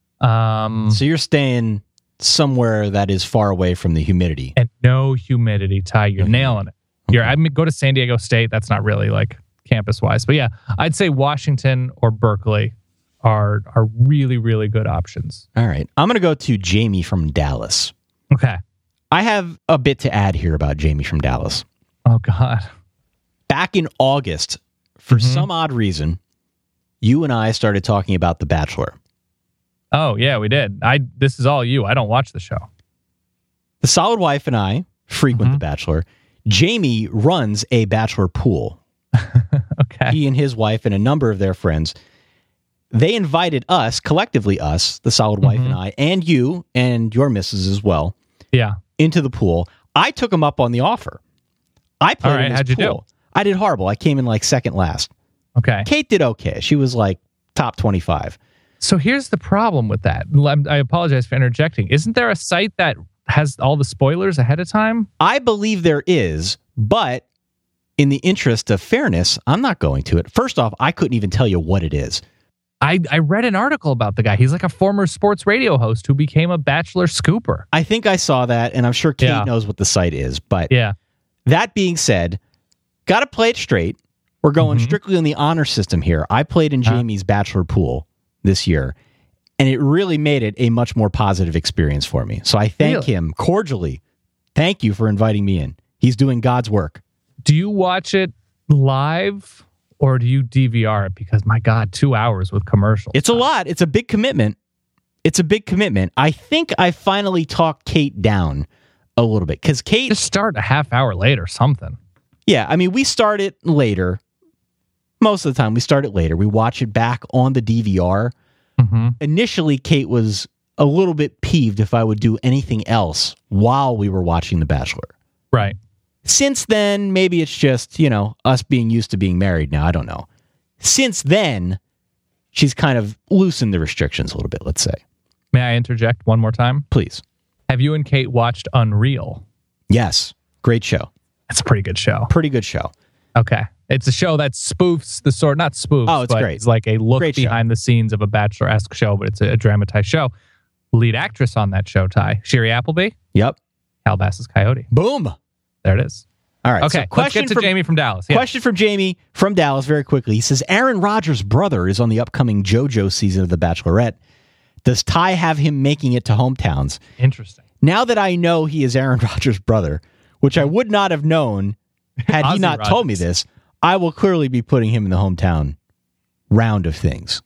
So you're staying somewhere that is far away from the humidity. And no humidity, Ty. You're nailing it. I mean, go to San Diego State. That's not really like campus-wise. But yeah, I'd say Washington or Berkeley are really, really good options. All right. I'm going to go to Jamie from Dallas. Okay. I have a bit to add here about Jamie from Dallas. Oh, God. Back in August, for some odd reason, you and I started talking about The Bachelor. Oh, yeah, we did. This is all you. I don't watch the show. The Solid Wife and I frequent The Bachelor. Jamie runs a Bachelor pool. Okay. He and his wife and a number of their friends, they invited us, collectively us, the Solid Wife and I, and you and your missus as well, yeah, into the pool. I took him up on the offer. I played in his how'd you pool. do? I did horrible. I came in like second last. Okay. Kate did okay. She was like top 25. So here's the problem with that. I apologize for interjecting. Isn't there a site that has all the spoilers ahead of time? I believe there is, but in the interest of fairness, I'm not going to it. First off, I couldn't even tell you what it is. I read an article about the guy. He's like a former sports radio host who became a Bachelor scooper. I think I saw that, and I'm sure Kate knows what the site is. But that being said, got to play it straight. We're going strictly on the honor system here. I played in Jamie's Bachelor pool this year, and it really made it a much more positive experience for me. So I thank him cordially. Thank you for inviting me in. He's doing God's work. Do you watch it live or do you DVR it? Because, my God, 2 hours with commercials. It's a lot. It's a big commitment. It's a big commitment. I think I finally talked Kate down a little bit because Kate... Just start a half hour late or something. Yeah, I mean, we start it later. Most of the time, we start it later. We watch it back on the DVR. Mm-hmm. Initially, Kate was a little bit peeved if I would do anything else while we were watching The Bachelor. Right. Since then, maybe it's just, us being used to being married now. I don't know. Since then, she's kind of loosened the restrictions a little bit, let's say. May I interject one more time? Please. Have you and Kate watched Unreal? Yes. Great show. It's a pretty good show. Pretty good show. Okay. It's a show that spoofs the sort, not spoofs, Oh, it's but great. It's like a look Great show. behind the scenes of a Bachelor-esque show, but it's a dramatized show. Lead actress on that show, Ty, Shiri Appleby, Yep. Calabasas Coyote. Boom. There it is. All right. Okay, So let's get to Jamie from Dallas. Yeah. Question from Jamie from Dallas very quickly. He says, Aaron Rodgers' brother is on the upcoming JoJo season of The Bachelorette. Does Ty have him making it to hometowns? Interesting. Now that I know he is Aaron Rodgers' brother, which I would not have known had he Ozzy not told me Rodgers. this, I will clearly be putting him in the hometown round of things.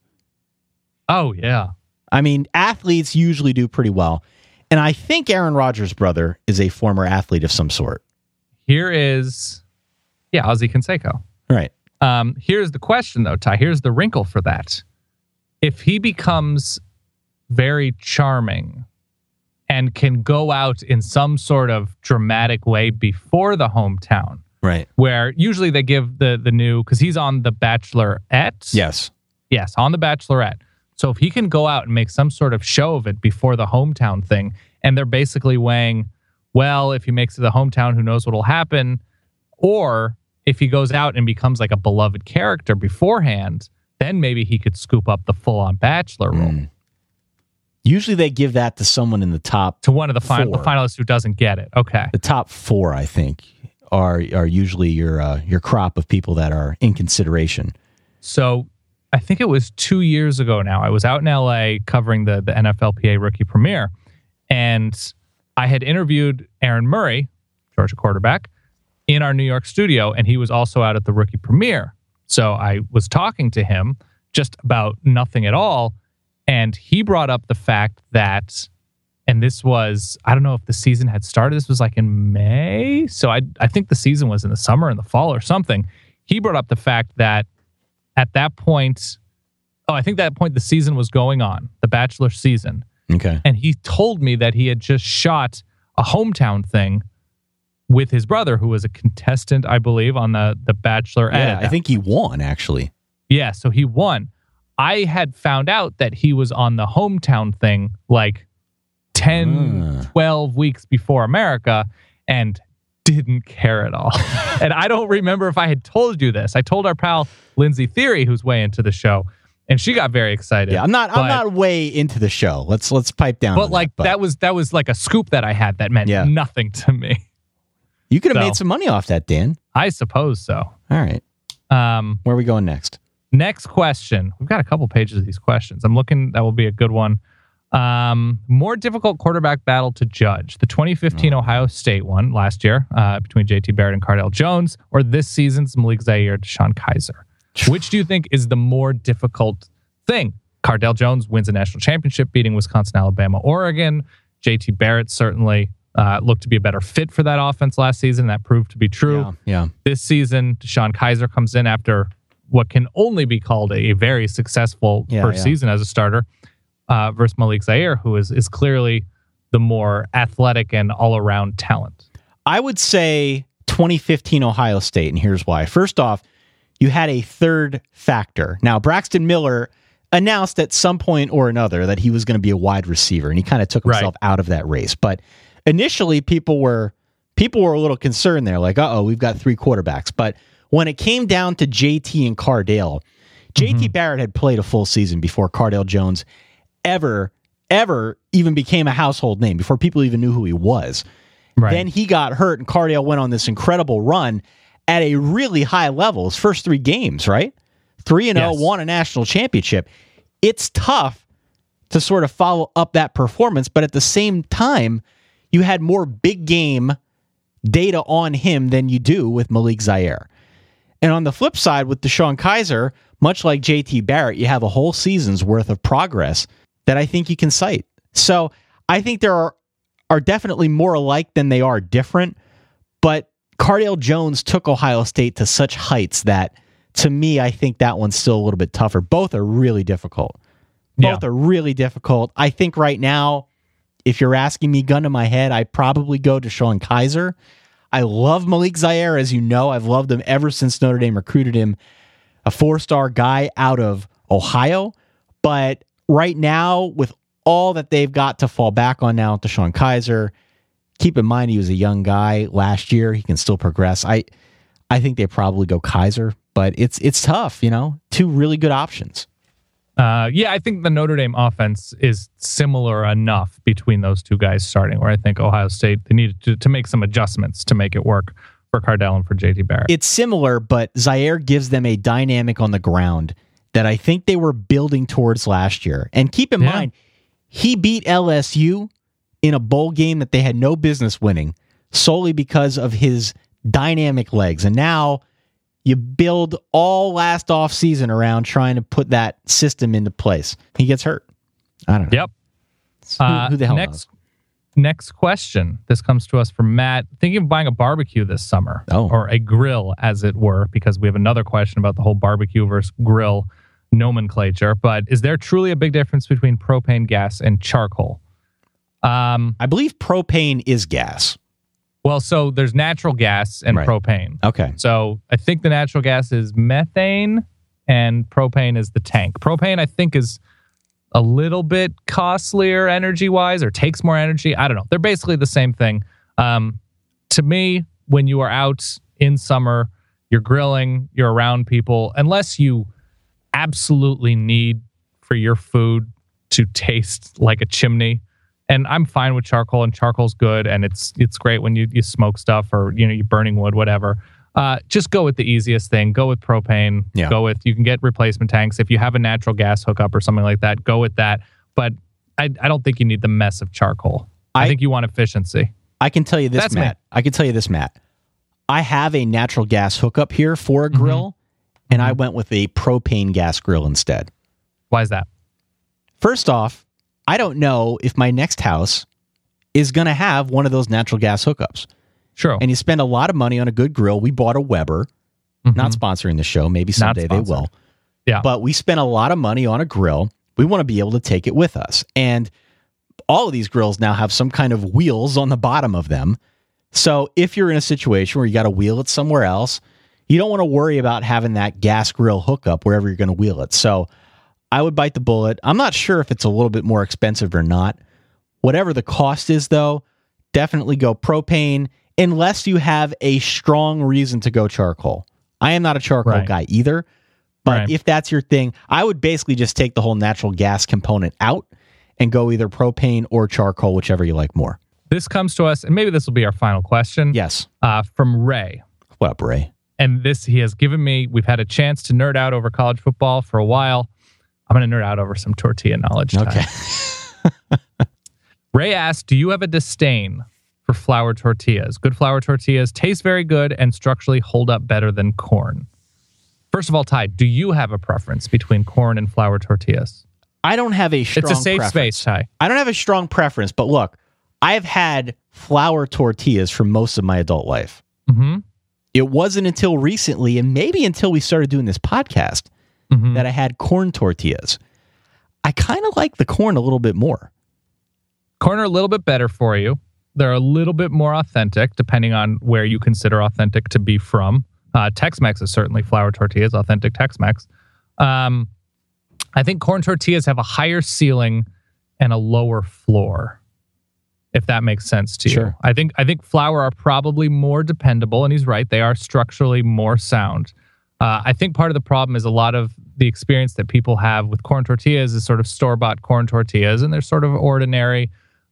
Oh, yeah. I mean, athletes usually do pretty well. And I think Aaron Rodgers' brother is a former athlete of some sort. Here is, Ozzy Canseco. Right. Here's the question, though, Ty. Here's the wrinkle for that. If he becomes very charming and can go out in some sort of dramatic way before the hometown, Right. where usually they give the new, because he's on The Bachelorette. Yes. Yes, on The Bachelorette. So if he can go out and make some sort of show of it before the hometown thing, and they're basically weighing, well, if he makes it to the hometown, who knows what'll happen, or if he goes out and becomes like a beloved character beforehand, then maybe he could scoop up the full-on Bachelor role. Usually they give that to someone in the top. To one of the Four. finalists who doesn't get it. Okay. The top four, I think, are usually your crop of people that are in consideration. So I think it was 2 years ago now. I was out in LA covering the NFLPA rookie premiere, and I had interviewed Aaron Murray, Georgia quarterback, in our New York studio, and he was also out at the rookie premiere. So I was talking to him just about nothing at all, and he brought up the fact that, and this was, I don't know if the season had started, this was like in May, so I think the season was in the summer, in the fall or something. He brought up the fact that at that point, I think that point the season was going on, the Bachelor season. Okay. And he told me that he had just shot a hometown thing with his brother, who was a contestant, I believe, on the Bachelor. Yeah, I think he won, actually. Yeah, so he won. I had found out that he was on the hometown thing like 10, 12 weeks before America and didn't care at all. And I don't remember if I had told you this. I told our pal Lindsay Theory, who's way into the show, and she got very excited. Yeah, I'm not way into the show. Let's pipe down. But on like that was like a scoop that I had that meant Yeah. nothing to me. You could have So. made some money off that, Dan. I suppose so. All right. Where are we going next? Next question. We've got a couple pages of these questions. I'm looking. That will be a good one. More difficult quarterback battle to judge. The 2015 Ohio State one last year between JT Barrett and Cardale Jones, or this season's Malik Zaire, Deshaun Kaiser. Which do you think is the more difficult thing? Cardale Jones wins a national championship, beating Wisconsin, Alabama, Oregon. JT Barrett certainly looked to be a better fit for that offense last season. That proved to be true. Yeah. This season, Deshaun Kaiser comes in after what can only be called a very successful first season as a starter versus Malik Zaire, who is clearly the more athletic and all-around talent. I would say 2015 Ohio State, and here's why. First off, you had a third factor. Now, Braxton Miller announced at some point or another that he was going to be a wide receiver, and he kind of took himself out of that race. But initially, people were a little concerned there, like, we've got three quarterbacks. But when it came down to JT and Cardale, JT Barrett had played a full season before Cardale Jones ever even became a household name, before people even knew who he was. Right. Then he got hurt, and Cardale went on this incredible run at a really high level. His first three games, right? 3-0, Yes. won a national championship. It's tough to sort of follow up that performance, but at the same time, you had more big game data on him than you do with Malik Zaire. And on the flip side, with Deshaun Kaiser, much like JT Barrett, you have a whole season's worth of progress that I think you can cite. So I think there are definitely more alike than they are different, but Cardale Jones took Ohio State to such heights that, to me, I think that one's still a little bit tougher. Both are really difficult. Both are really difficult. I think right now, if you're asking me gun to my head, I probably go to Sean Kaiser. I love Malik Zaire, as you know. I've loved him ever since Notre Dame recruited him, a 4-star guy out of Ohio. But right now, with all that they've got to fall back on now to Sean Kaiser, keep in mind he was a young guy last year. He can still progress. I think they probably go Kaiser, but it's tough, you know? Two really good options. I think the Notre Dame offense is similar enough between those two guys starting, where I think Ohio State, they needed to make some adjustments to make it work for Cardale and for JT Barrett. It's similar, but Zaire gives them a dynamic on the ground that I think they were building towards last year. And keep in mind, he beat LSU in a bowl game that they had no business winning solely because of his dynamic legs. And now you build all last offseason around trying to put that system into place. He gets hurt. I don't know. Yep. Who the hell knows? Next question. This comes to us from Matt. Thinking of buying a barbecue this summer. Or a grill, as it were, because we have another question about the whole barbecue versus grill nomenclature. But is there truly a big difference between propane gas and charcoal? I believe propane is gas. Well, so there's natural gas and propane. Okay. So I think the natural gas is methane and propane is the tank. Propane, I think, is a little bit costlier energy-wise or takes more energy. I don't know. They're basically the same thing. To me, when you are out in summer, you're grilling, you're around people, unless you absolutely need for your food to taste like a chimney. And I'm fine with charcoal, and charcoal's good, and it's great when you smoke stuff or you're burning wood, whatever. Just go with the easiest thing. Go with propane. Yeah. You can get replacement tanks. If you have a natural gas hookup or something like that, go with that. But I don't think you need the mess of charcoal. I think you want efficiency. I can tell you this, Matt. I have a natural gas hookup here for a grill, and I went with a propane gas grill instead. Why is that? First off, I don't know if my next house is going to have one of those natural gas hookups. Sure. And you spend a lot of money on a good grill. We bought a Weber, not sponsoring the show. Maybe someday they will. Yeah. But we spent a lot of money on a grill. We want to be able to take it with us. And all of these grills now have some kind of wheels on the bottom of them. So if you're in a situation where you got to wheel it somewhere else, you don't want to worry about having that gas grill hookup wherever you're going to wheel it. So I would bite the bullet. I'm not sure if it's a little bit more expensive or not. Whatever the cost is, though, definitely go propane unless you have a strong reason to go charcoal. I am not a charcoal guy either, but if that's your thing, I would basically just take the whole natural gas component out and go either propane or charcoal, whichever you like more. This comes to us, and maybe this will be our final question. Yes. From Ray. What up, Ray? And this he has given me. We've had a chance to nerd out over college football for a while. I'm going to nerd out over some tortilla knowledge time. Okay. Ray asked, do you have a disdain for flour tortillas? Good flour tortillas taste very good and structurally hold up better than corn. First of all, Ty, do you have a preference between corn and flour tortillas? I don't have a strong preference. It's a safe space, Ty. I don't have a strong preference, but look, I've had flour tortillas for most of my adult life. Mm-hmm. It wasn't until recently, and maybe until we started doing this podcast, that I had corn tortillas. I kind of like the corn a little bit more. Corn are a little bit better for you. They're a little bit more authentic, depending on where you consider authentic to be from. Tex-Mex is certainly flour tortillas, authentic Tex-Mex. I think corn tortillas have a higher ceiling and a lower floor, if that makes sense to you. Sure. I think flour are probably more dependable, and he's right. They are structurally more sound. I think part of the problem is a lot of the experience that people have with corn tortillas is sort of store-bought corn tortillas, and they're sort of ordinary,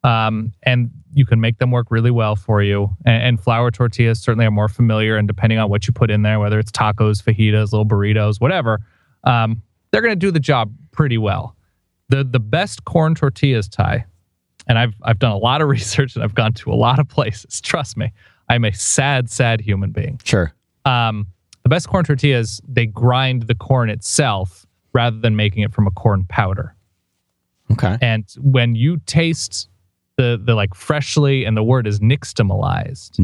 and you can make them work really well for you. And flour tortillas certainly are more familiar, and depending on what you put in there, whether it's tacos, fajitas, little burritos, whatever, they're going to do the job pretty well. The best corn tortillas, Ty, and I've done a lot of research and I've gone to a lot of places. Trust me, I'm a sad human being. Sure. The best corn tortillas, they grind the corn itself rather than making it from a corn powder. Okay. And when you taste the like freshly, and the word is nixtamalized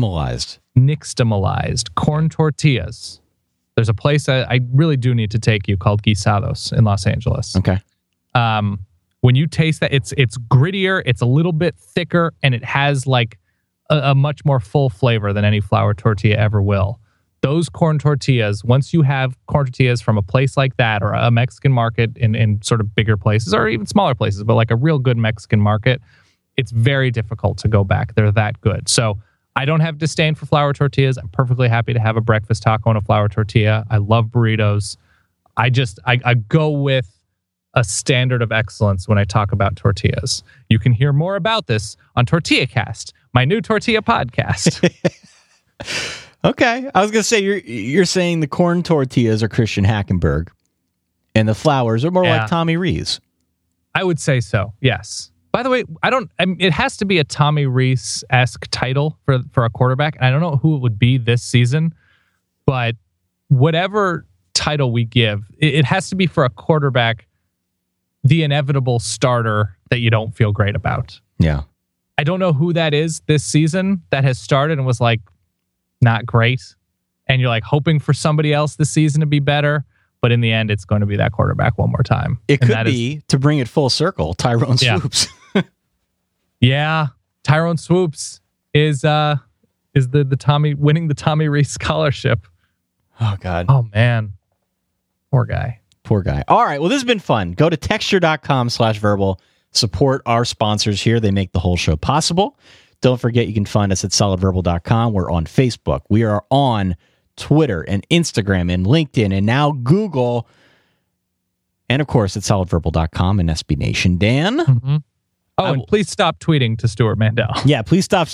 corn tortillas. There's a place I really do need to take you called Guisados in Los Angeles. Okay. When you taste that, it's grittier, it's a little bit thicker, and it has like a much more full flavor than any flour tortilla ever will. Those corn tortillas, once you have corn tortillas from a place like that, or a Mexican market in sort of bigger places, or even smaller places, but like a real good Mexican market, it's very difficult to go back. They're that good. So I don't have disdain for flour tortillas. I'm perfectly happy to have a breakfast taco and a flour tortilla. I love burritos. I go with a standard of excellence when I talk about tortillas. You can hear more about this on Tortilla Cast, my new tortilla podcast. Okay. I was going to say, you're saying the corn tortillas are Christian Hackenberg and the flours are more like Tommy Rees. I would say so. Yes. By the way, it has to be a Tommy Rees-esque title for a quarterback. And I don't know who it would be this season, but whatever title we give, it has to be for a quarterback, the inevitable starter that you don't feel great about. Yeah. I don't know who that is this season that has started and was like, not great, and you're like hoping for somebody else this season to be better, but in the end it's going to be that quarterback one more time. It could be, to bring it full circle, Tyrone Swoops. Yeah, Tyrone Swoops is the Tommy winning the Tommy Rees scholarship. Oh God. Oh man. Poor guy. All right, well, this has been fun. Go to texture.com/verbal. Support our sponsors here. They make the whole show possible. Don't forget, you can find us at solidverbal.com. We're on Facebook. We are on Twitter and Instagram and LinkedIn and now Google. And, of course, at solidverbal.com and SB Nation. Dan? Mm-hmm. Oh, and please stop tweeting to Stuart Mandel. Yeah, please stop.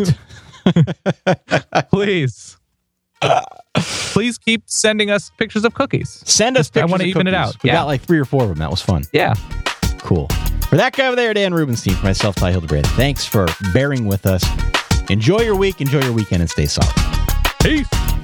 Please. Please keep sending us pictures of cookies. Send us pictures. I want to even it out. We got like 3 or 4 of them. That was fun. Yeah. Cool. For that guy over there, Dan Rubenstein, for myself, Ty Hildebrand, thanks for bearing with us. Enjoy your week, enjoy your weekend, and stay solid. Peace.